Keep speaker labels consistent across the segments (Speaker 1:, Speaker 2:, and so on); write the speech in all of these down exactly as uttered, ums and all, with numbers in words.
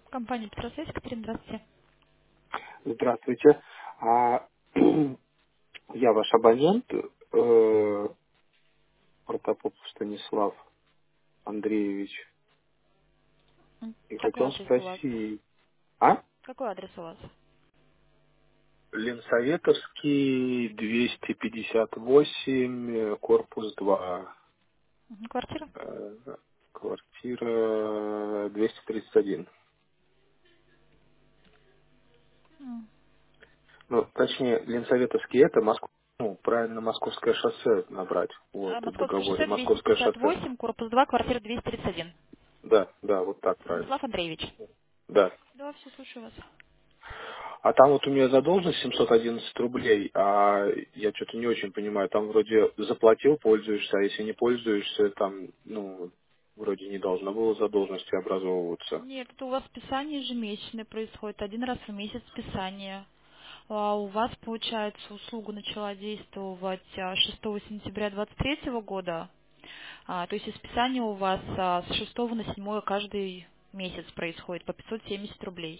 Speaker 1: Компания «Петросвязь», Катерина, здравствуйте.
Speaker 2: Здравствуйте. А, я ваш абонент, э, Протопопов Станислав Андреевич,
Speaker 1: М,
Speaker 2: и
Speaker 1: Какой
Speaker 2: хотел
Speaker 1: адрес у вас?
Speaker 2: спросить, а?
Speaker 1: Какой адрес у вас?
Speaker 2: Ленсоветовский, двести пятьдесят восемь, э, корпус два,
Speaker 1: Мгм, Квартира?
Speaker 2: э, квартира двести тридцать один.
Speaker 1: М.
Speaker 2: Ну, точнее, Ленсоветовский это Москва, ну, правильно, Московское шоссе набрать,
Speaker 1: А,
Speaker 2: вот, в
Speaker 1: Московское
Speaker 2: договоре,
Speaker 1: шоссе,
Speaker 2: Московское шоссе.
Speaker 1: двести пятьдесят восемь, корпус два, квартира двести тридцать один.
Speaker 2: Да, да, вот так правильно.
Speaker 1: Станислав Андреевич.
Speaker 2: Да.
Speaker 1: Да, все, слушаю вас.
Speaker 2: А там вот у меня задолженность семьсот одиннадцать рублей, а я что-то не очень понимаю. Там вроде заплатил, пользуешься, а если не пользуешься, там, ну, вроде не должно было задолженности образовываться.
Speaker 1: Нет, это у вас списание ежемесячное происходит, один раз в месяц списание. А у вас, получается, услуга начала действовать а, шестого сентября двадцать третьего года. А, то есть списание у вас а, с шестого на седьмое каждый месяц происходит по пятьсот семьдесят рублей.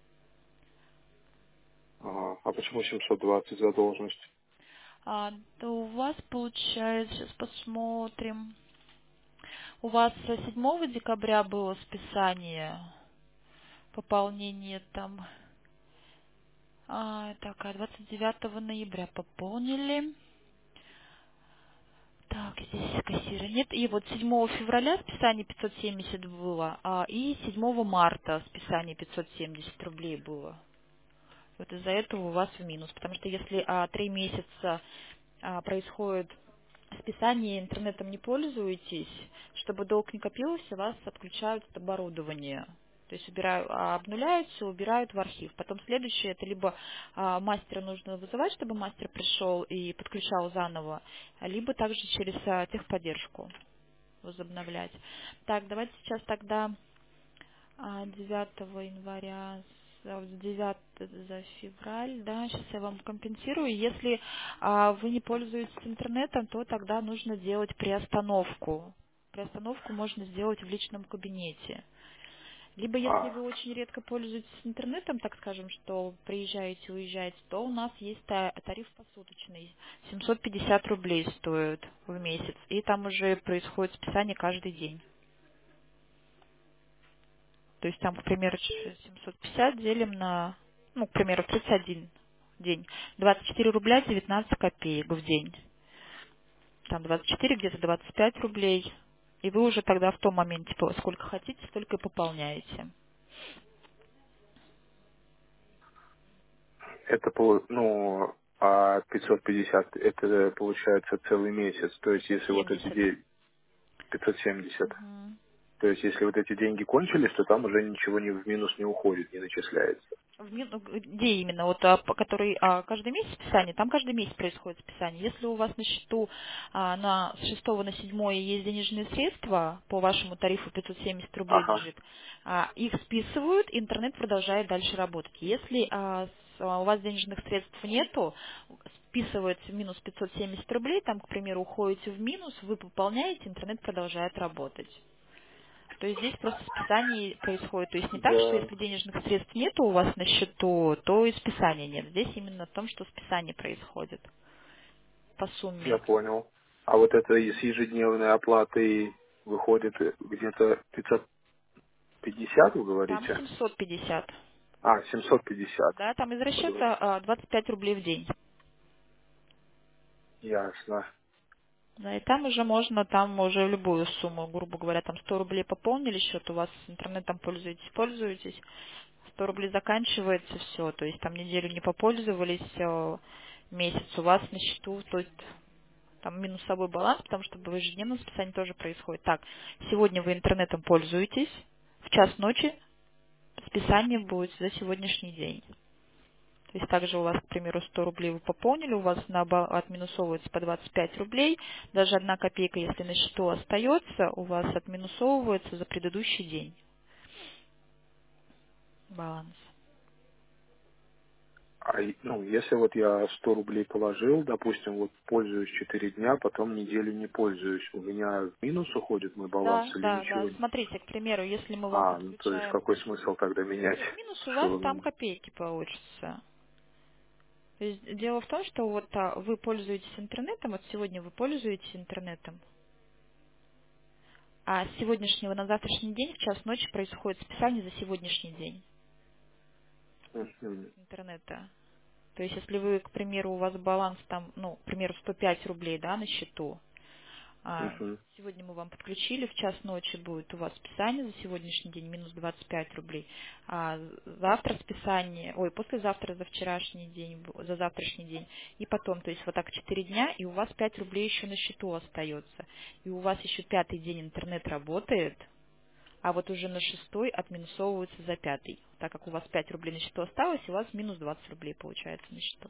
Speaker 2: Ага. А почему семьсот двадцать задолженность?
Speaker 1: А, да у вас получается, сейчас посмотрим. У вас э, седьмого декабря было списание, пополнение там. А, так, а двадцать девятого ноября пополнили. Так, здесь кассира нет. И вот седьмого февраля списание пятьсот семьдесят было, а, и седьмого марта списание пятьсот семьдесят рублей было. Вот из-за этого у вас в минус. Потому что если а, три месяца а, происходит списание, интернетом не пользуетесь, чтобы долг не копился, вас отключают от оборудования. То есть убирают, а, обнуляются, убирают в архив. Потом следующее, это либо а, мастера нужно вызывать, чтобы мастер пришел и подключал заново, либо также через а, техподдержку возобновлять. Так, давайте сейчас тогда а, девятого января, с- а, с девятого за февраль, да, сейчас я вам компенсирую. Если а, вы не пользуетесь интернетом, то тогда нужно делать приостановку. Приостановку можно сделать в личном кабинете. Либо если
Speaker 2: А,
Speaker 1: вы очень редко пользуетесь интернетом, так скажем, что приезжаете, уезжаете, то у нас есть та- тариф посуточный. семьсот пятьдесят рублей стоит в месяц. И там уже происходит списание каждый день. То есть там, к примеру, ч- семьсот пятьдесят делим на, ну, к примеру, тридцать один день. двадцать четыре рубля девятнадцать копеек в день. Там двадцать четыре, где-то двадцать пять рублей. И вы уже тогда в том моменте по- сколько хотите, столько и пополняете.
Speaker 2: это, полу- ну, а пятьсот пятьдесят, это получается целый месяц. То есть,
Speaker 1: пятьсот
Speaker 2: если вот эти
Speaker 1: семьдесят.
Speaker 2: де- пятьсот семьдесят,
Speaker 1: Мгм.
Speaker 2: то есть, если вот эти деньги кончились, то там уже ничего не в минус не уходит, не начисляется.
Speaker 1: В ми- ну, Где именно? Вот, а, по который а, каждый месяц списание? Там каждый месяц происходит списание. Если у вас на счету а, на, с шестого на седьмое есть денежные средства, по вашему тарифу пятьсот семьдесят рублей
Speaker 2: Ага.
Speaker 1: лежит, а, их списывают, интернет продолжает дальше работать. Если а, с- а, у вас денежных средств нету, списывается минус пятьсот семьдесят рублей, там, к примеру, уходите в минус, вы пополняете, интернет продолжает работать. То есть здесь просто списание происходит. То есть не так, что
Speaker 2: Я,
Speaker 1: если денежных средств нет у вас на счету, то и списания нет. Здесь именно в том, что списание происходит по
Speaker 2: я
Speaker 1: сумме.
Speaker 2: понял. А вот это и с ежедневной оплатой выходит где-то пятьсот пятьдесят, вы
Speaker 1: Там
Speaker 2: говорите?
Speaker 1: семьсот пятьдесят.
Speaker 2: А, семьсот пятьдесят.
Speaker 1: Да, там из
Speaker 2: Подвод.
Speaker 1: расчета а, двадцать пять рублей в день.
Speaker 2: Ясно.
Speaker 1: Да, и там уже можно, там уже любую сумму, грубо говоря, там сто рублей пополнили счет, у вас интернетом пользуетесь, пользуетесь, сто рублей заканчивается, все, то есть там неделю не попользовались, э, месяц у вас на счету, то есть там минусовой баланс, потому что в ежедневном списании тоже происходит. Так, сегодня вы интернетом пользуетесь, в час ночи списание будет за сегодняшний день. То есть также у вас, к примеру, сто рублей вы пополнили, у вас на ба- отминусовывается по двадцать пять рублей, даже одна копейка, если на счету остается, у вас отминусовывается за предыдущий день баланс.
Speaker 2: А, и- ну, если вот я сто рублей положил, допустим, вот пользуюсь четыре дня, потом неделю не пользуюсь, у меня в минус уходит мой баланс
Speaker 1: Да,
Speaker 2: или
Speaker 1: да, да.
Speaker 2: ничего? не-
Speaker 1: Смотрите, к примеру, если мы вам
Speaker 2: А, ну то есть
Speaker 1: подключаем...
Speaker 2: какой смысл тогда менять?
Speaker 1: Нет, минус у вас
Speaker 2: Все,
Speaker 1: там
Speaker 2: ну,
Speaker 1: копейки получится. То есть дело в том, что вот а, вы пользуетесь интернетом, вот сегодня вы пользуетесь интернетом, а с сегодняшнего на завтрашний день в час ночи происходит списание за сегодняшний день
Speaker 2: мгм,
Speaker 1: интернета. То есть если вы, к примеру, у вас баланс там, ну, к примеру, сто пять рублей, да, на счету, а,
Speaker 2: мгм.
Speaker 1: сегодня мы вам подключили, в час ночи будет у вас списание за сегодняшний день минус двадцать пять рублей, а завтра списание, ой, послезавтра за вчерашний день, бу- за завтрашний день, и потом, то есть вот так четыре дня, и у вас пять рублей еще на счету остается, и у вас еще пятый день интернет работает, а вот уже на шестой отминусовывается за пятый, так как у вас пять рублей на счету осталось, и у вас минус двадцать рублей получается на счету.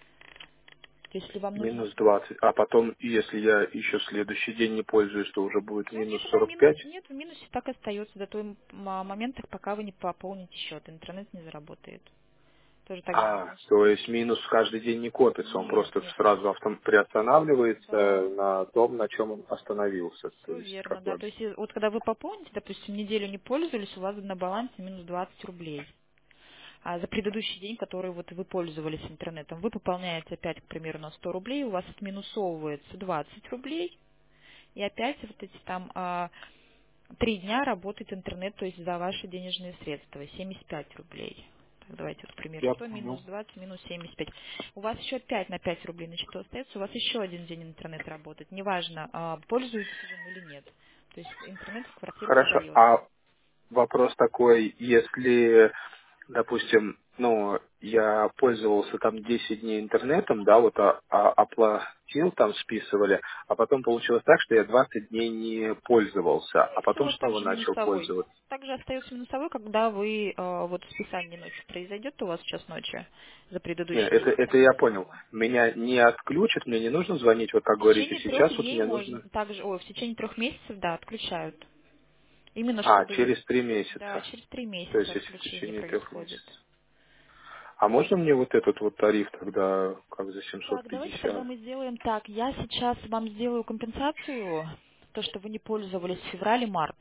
Speaker 1: То есть, если вам нужно...
Speaker 2: Минус двадцать. А потом, если я еще следующий день не пользуюсь, то уже будет
Speaker 1: Ну,
Speaker 2: минус
Speaker 1: нет, вы в
Speaker 2: сорок
Speaker 1: минус,
Speaker 2: пять.
Speaker 1: нет, в минусе так и остается до того м- момента, пока вы не пополните счет. Интернет не заработает. Тоже так же
Speaker 2: А,
Speaker 1: минус.
Speaker 2: то есть минус каждый день не копится, он
Speaker 1: Нет,
Speaker 2: просто
Speaker 1: нет, нет.
Speaker 2: сразу автом приостанавливается
Speaker 1: Да,
Speaker 2: на том, на чем он остановился. То
Speaker 1: все
Speaker 2: есть
Speaker 1: верно,
Speaker 2: как
Speaker 1: да.
Speaker 2: бы
Speaker 1: То есть, и вот когда вы пополните, допустим, неделю не пользовались, у вас на балансе минус двадцать рублей. А за предыдущий день, который вот вы пользовались интернетом, вы пополняете опять, к примеру, на сто рублей, у вас отминусовывается двадцать рублей, и опять вот эти там а, три дня работает интернет, то есть за ваши денежные средства, семьдесят пять рублей. Так, давайте вот, к примеру,
Speaker 2: я
Speaker 1: сто минус
Speaker 2: понял.
Speaker 1: двадцать минус семьдесят пять. У вас еще пять на пять рублей на счету остается, у вас еще один день интернет работает. Неважно, а, пользуетесь вы им или нет. То есть интернет в квартиру
Speaker 2: Хорошо.
Speaker 1: выдается.
Speaker 2: А вопрос такой, если, допустим, ну, я пользовался там десять дней интернетом, да, вот а, а- оплатил, там списывали, а потом получилось так, что я двадцать дней не пользовался, а
Speaker 1: Скорее всего,
Speaker 2: потом
Speaker 1: вот
Speaker 2: снова
Speaker 1: также
Speaker 2: начал
Speaker 1: минусовой.
Speaker 2: пользоваться.
Speaker 1: Также остается минусовой, когда вы, э, вот списание ночью произойдет у вас в час ночи за
Speaker 2: Не,
Speaker 1: предыдущий
Speaker 2: это,
Speaker 1: день,
Speaker 2: это я понял.
Speaker 1: отминусовываем.
Speaker 2: Меня не отключат, мне не нужно звонить, вот как
Speaker 1: В
Speaker 2: говорите
Speaker 1: течение трех
Speaker 2: сейчас, вот
Speaker 1: дней
Speaker 2: мне
Speaker 1: можно,
Speaker 2: нужно...
Speaker 1: также, ой, в течение трех месяцев, да, отключают. Именно
Speaker 2: А,
Speaker 1: чтобы,
Speaker 2: через три
Speaker 1: да,
Speaker 2: месяца.
Speaker 1: через три
Speaker 2: То
Speaker 1: месяца
Speaker 2: есть если в
Speaker 1: отключение
Speaker 2: течение трех
Speaker 1: происходит.
Speaker 2: месяцев. А можно мне вот этот вот тариф тогда, как за семьсот
Speaker 1: Так, давайте тогда
Speaker 2: пятьдесят?
Speaker 1: мы сделаем так. Я сейчас вам сделаю компенсацию, то, что вы не пользовались в феврале-март.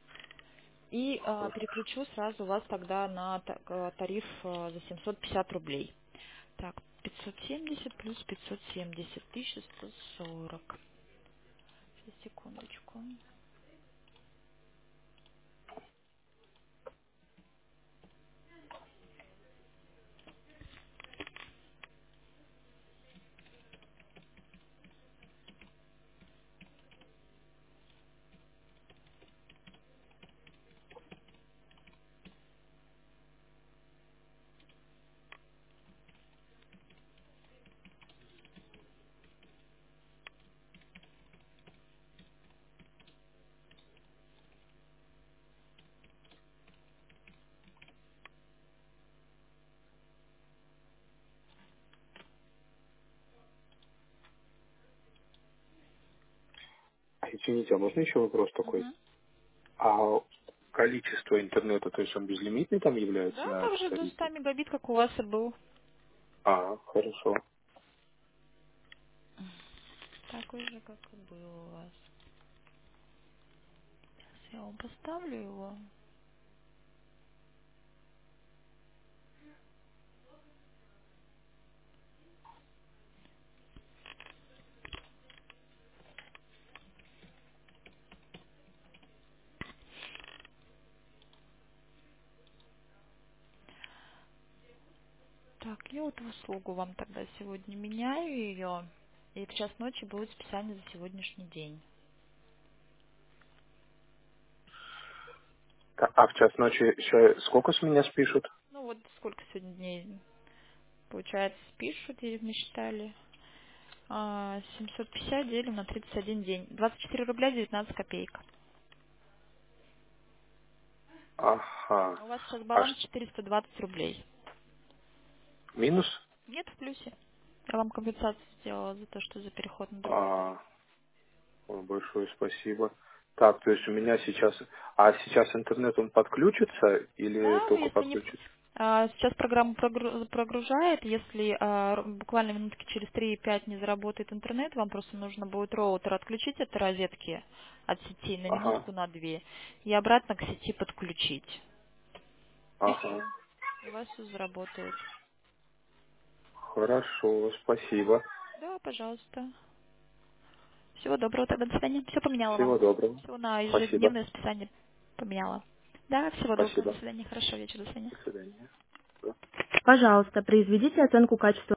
Speaker 1: И э, переключу сразу вас тогда на та- э, тариф э, за семьсот пятьдесят рублей. Так, пятьсот семьдесят плюс пятьсот семьдесят, тысяча сто сорок. Сейчас, секундочку.
Speaker 2: А извините, а можно еще вопрос такой?
Speaker 1: Мгм.
Speaker 2: А количество интернета, то есть он безлимитный там является
Speaker 1: Да,
Speaker 2: на
Speaker 1: также до ста
Speaker 2: тарифе?
Speaker 1: мегабит, как у вас и был.
Speaker 2: А, хорошо.
Speaker 1: Такой же, как и был у вас. Сейчас я вам поставлю его. Так, я вот в услугу вам тогда сегодня меняю ее. И в час ночи будет списание за сегодняшний день.
Speaker 2: Та- А в час ночи еще сколько с меня спишут?
Speaker 1: Ну вот сколько сегодня дней? Получается, спишут, или мы считали. А, семьсот пятьдесят делим на тридцать один день. двадцать четыре рубля девятнадцать копеек.
Speaker 2: Ага.
Speaker 1: А у вас сейчас
Speaker 2: А
Speaker 1: баланс
Speaker 2: ш-
Speaker 1: четыреста двадцать рублей.
Speaker 2: минус?
Speaker 1: Нет, в плюсе. Я вам компенсацию сделала за то, что за переход на другой тариф.
Speaker 2: А, ой, большое спасибо. Так, то есть у меня сейчас... А сейчас интернет, он подключится или
Speaker 1: Да,
Speaker 2: только
Speaker 1: если не...
Speaker 2: подключится?
Speaker 1: а, Сейчас программа прогру- прогружает, если а, р- буквально минутки через три-пять не заработает интернет, вам просто нужно будет роутер отключить от розетки, от сети на
Speaker 2: Ага,
Speaker 1: минутку, на две, и обратно к сети подключить. И
Speaker 2: ага.
Speaker 1: все. У вас все заработает.
Speaker 2: Хорошо, спасибо.
Speaker 1: Да, пожалуйста. Всего доброго, тогда до свидания. Все поменяла
Speaker 2: Всего
Speaker 1: вам.
Speaker 2: доброго.
Speaker 1: Все на
Speaker 2: Спасибо.
Speaker 1: ежедневное расписание поменяла. Да, всего доброго, до
Speaker 2: Спасибо.
Speaker 1: свидания. Хорошо, вечер, до свидания.
Speaker 2: До свидания. Да.
Speaker 3: Пожалуйста, произведите оценку качества